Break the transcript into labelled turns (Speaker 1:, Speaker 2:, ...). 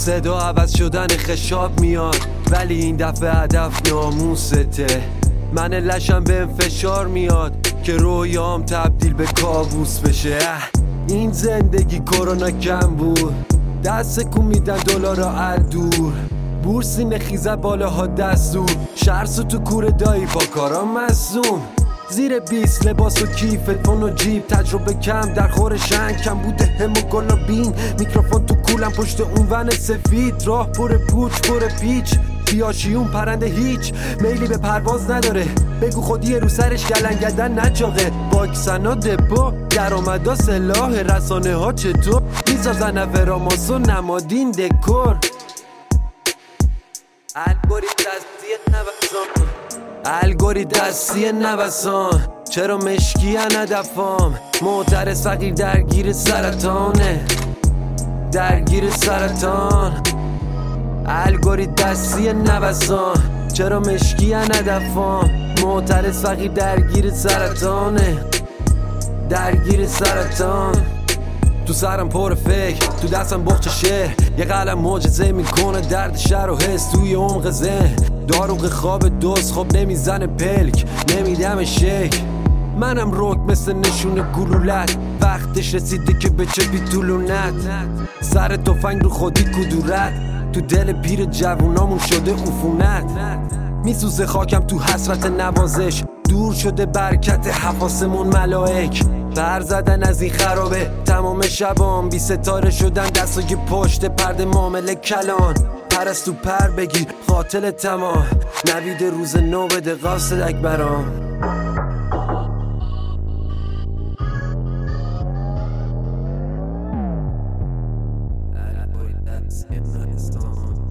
Speaker 1: صدا عوض شدن خشاب میاد، ولی این دفعه هدف ناموسته. من لشم به فشار میاد که رویام تبدیل به کابوس بشه. این زندگی کرونا کم بود، دست کن میدن دلار دور. بورس نخیزه بالاها دستور، شرس و تو کوره دایی با کارام مصوم. زیر 20 لباس و کیف تون و جیب، تجربه کم در خور شنگ، کم بوده هموگل و بین. میکروفون تو کولم پشت اون ون سفید، راه پر پوچ پر پیچ، بیاشیون پرنده هیچ میلی به پرواز نداره. بگو خودی رو سرش گلنگدن نجاقه، واکسنا دپو درآمدا سلاح، رسانه ها چطور میسازن افراماس و نمادین دکور. الگوریتم دستی نوسان، چرا مشکی هدفام؟ معترض فقیر درگیر سرطانه، درگیر سرطان. الگوریتم دستی نوسان، چرا مشکی هدفام؟ معترض فقیر درگیر سرطانه، درگیر سرطان. تو سرم پر فکر، تو دستم بخچه شهر، یه قلم معجزه میکنه درد شهر و حس توی عمق ذهن. داروغ خواب دوست خب نمیزنه پلک، نمیدم شک. منم روک مثل نشونه گلولت، وقتش رسیده که بچه بی طولونت. سر تفنگ رو خودی کدورت، تو دل پیر جوونامون شده عفونت. میسوزه خاکم تو حسرت نوازش، دور شده برکت حواسمون ملائک. بر زدن از این خرابه تمام شبام، بی ستاره شدن دستای پشت پرده معامله کلان. پرستو پر بگیر قاتل تمام، نوید روز نو بده قاصد اکبرام.